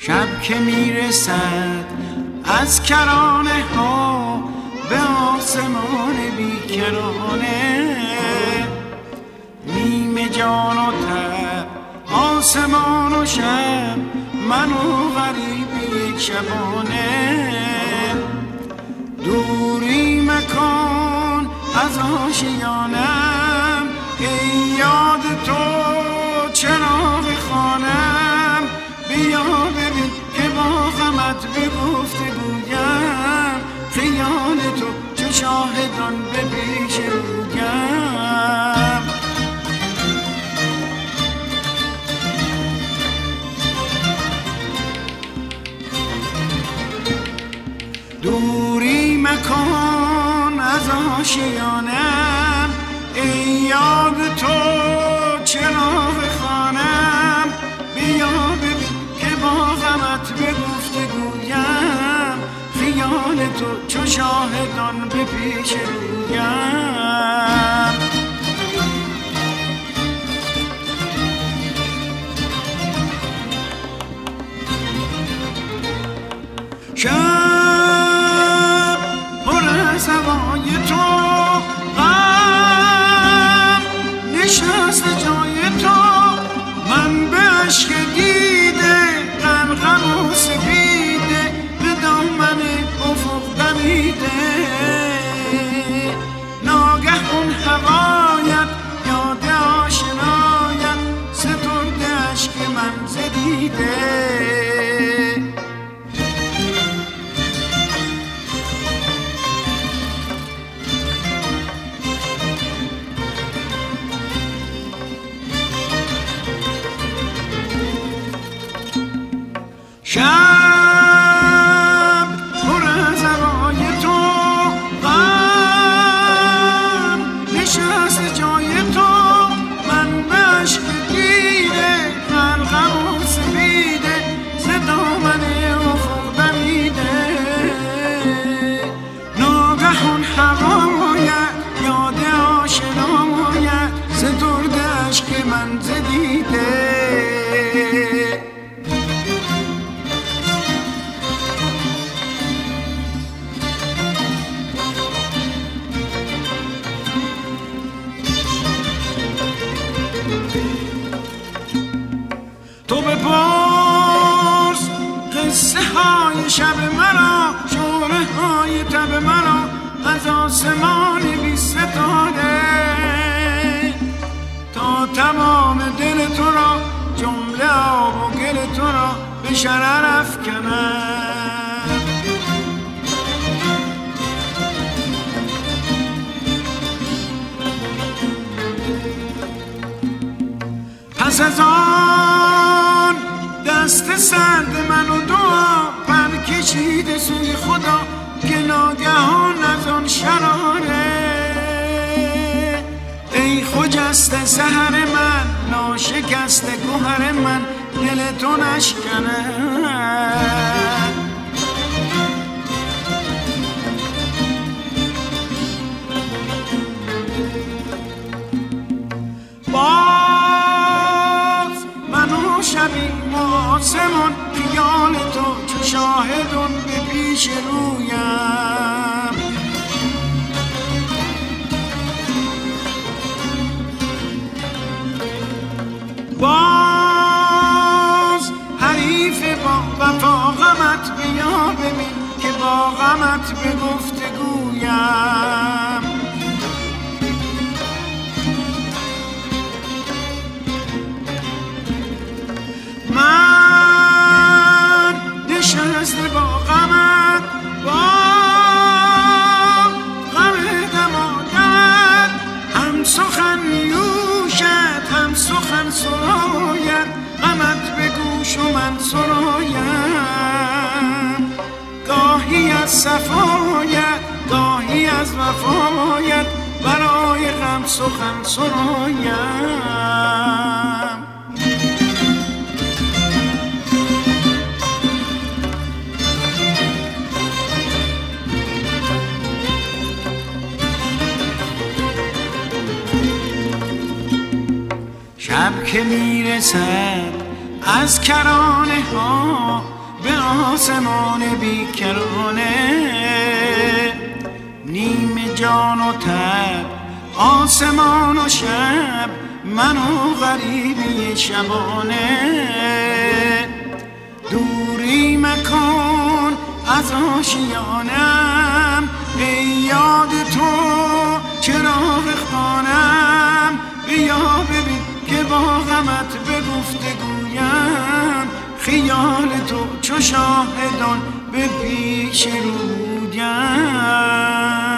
شب که میرسد از کرانه ها به آسمان بیکرانه، نیمه جان و تب آسمان و شب، من و غریب یک شبانه. دوری مکان از آشیانم، ای یاد تو چراغ خانم. بیا ببین که با غمت به گفتگویم، خیال تو چو شاهدان به پیش رویم. دوری مکان از آشیانم، ای یاد تو چراغ خانم. بیا ببین که با غمت به گفتگویم، خیال تو چو شاهدان به پیش رویم. شب پر از هوای تو، غم نشست جای تو، من به عشق دیده غرقم و سپیده، به دامن افق دمیده. ناگه اون هوایت یاد آشنایت، سترده عشق من زدیده. شب پر از هوای تو، غم نشست جای تو، من به عشق دیده غرقم و سپیده، ز دامن افق دمیده. ناگه اون هوایت یاد آشنایت، سترده عشق من زدیده. تو بپرس قصه های شب مرا، شوره های تب مرا از آسمان بی ستاره، تا تمام دل تو را جمله آب و گل تو را به شرر افکنم. پس از آن دست سرد من و دعا پر کشیده سوی خدا، که ناگهان از آن شراره. ای خجسته سحر من، ناشکسته گوهر من، دل تو نشکنه. شبیم و آسمان، خیال تو چو شاهدون به پیش رویم. باز حریف با وفا غمت، بیا ببین که با غمت به گفتگویم. من نشسته با غمت، با غم دمادت، هم سخن نیوشد هم سخن سراید، غمت به گوش و من سرایم. گاهی از صفایت گاهی از وفایت، برای غم سخن سرایم. شب که میرسد از کرانه ها به آسمان بیکرانه. نیمه جان و تب آسمان و شب، من و غریبی شبانه. دوری مکن از آشیانم، ای یاد تو چراغ خانم. بیا ببین که با غمت به گفتگویم، خیال تو چو شاهدان به پیش رویم.